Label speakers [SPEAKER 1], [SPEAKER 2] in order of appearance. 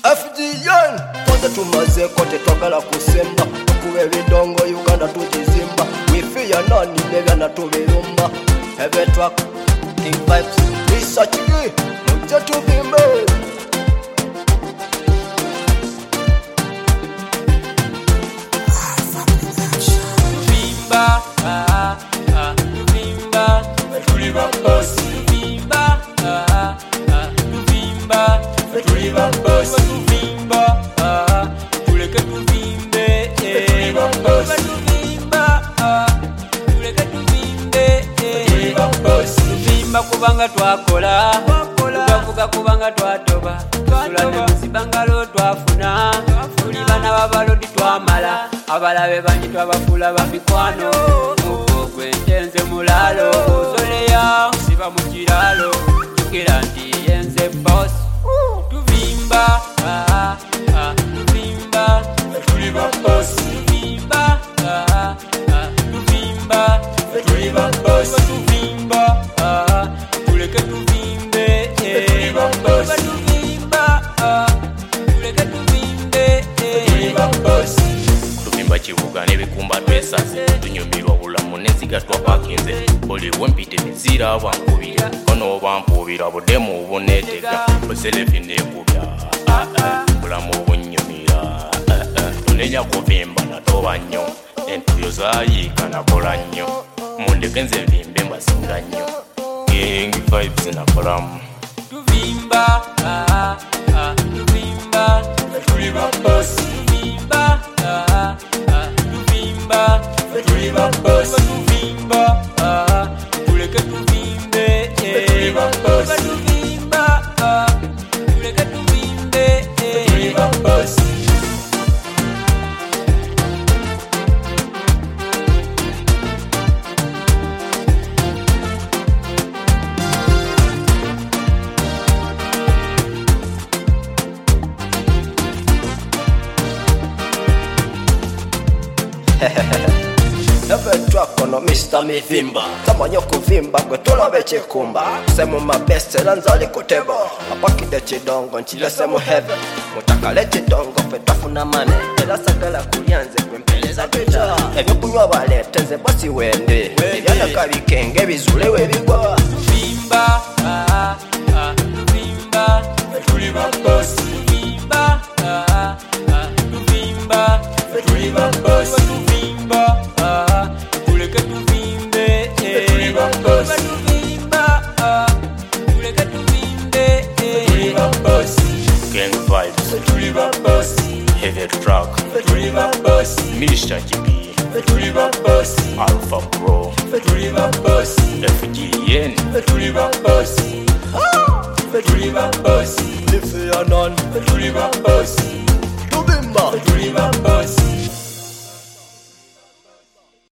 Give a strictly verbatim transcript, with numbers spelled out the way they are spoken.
[SPEAKER 1] F D N Kote tumaze kote twagala kusemba Tukuwe vidongo Uganda tujizimba We fear nani nevya na tuvirumba Heavy track King Vibes Research G Muje tuvimbe
[SPEAKER 2] Tuvimba ah ah Tuvimba Tuliba boss Tuvimba ah ah Tuvimba Tuliba boss Tuvimba ah Tuleke tuvimbe Tuliba boss Tuvimba ah Tuleke tuvimbe Tuliba boss Tuvimba kubanga twakola Tukavuga kubanga twatoba Tulane musibangalo twafuna Tuli bana babalodi twamala Abalabe banyi twabafula bamikwano Muko gwentenze mulalo Osoleya siba mukiralo Tukira nti yenze boss Tuvimba ah ah Tuvimba Tuliba boss Tuvimba ah ah Tuvimba Tuliba boss Tuvimba ah Tuleke tuvimbe Tuliba boss Tuvimba ah Tuleke tuvimbe Tuliba boss Tuvimba kibuga nebikumba twesaze tunyumirwa bulamu neziga twapakinze oli wempite mizira abankubira ono bampubira budemu ubunetega boselefi nekubya bulamu bunyumira tunenya kuvimba natoba nnyo entuyo zayika nakola nnyo mundeke nze vimbe mbasinga nnyo King Vibes nakolamu Tuvimba ah ah Tuvimba Tuliba boss Tuvimba ah ah Tuvimba Tuliba boss Tuvimba ah Tuleke tuvimbe Tuliba boss Tuvimba ah Tuleke tuvimbe Tuliba boss
[SPEAKER 1] Heavy track ono Mister Mivimba Tamanyo kuvimba kwe tulabe chikumba Semu mabeste lanzali kutebo Apakide chidongo nchile semu heavy Mutakale chidongo fe twafuna mane Ela sagala kulianze kwe mpeleza tuja Ebyo kunywa balete nze bosi wende Ebyana kabikenge bizule webigwa
[SPEAKER 2] Tuvimba ah ah Tuvimba Tuliba boss Tuvimba ah ah Tuvimba Tuliba boss Tuvimba ah Tuleke tuvimbe Tuliba boss Tuvimba ah Tuleke tuvimbe Tuliba boss King Vibes Tuliba boss Heavy track Tuliba boss Mister G B Tuliba boss Alpha Pro Tuliba boss F G N Tuliba boss Tuliba boss
[SPEAKER 1] Life ya none
[SPEAKER 2] Tuliba boss
[SPEAKER 1] Tuvimba
[SPEAKER 2] Tuliba boss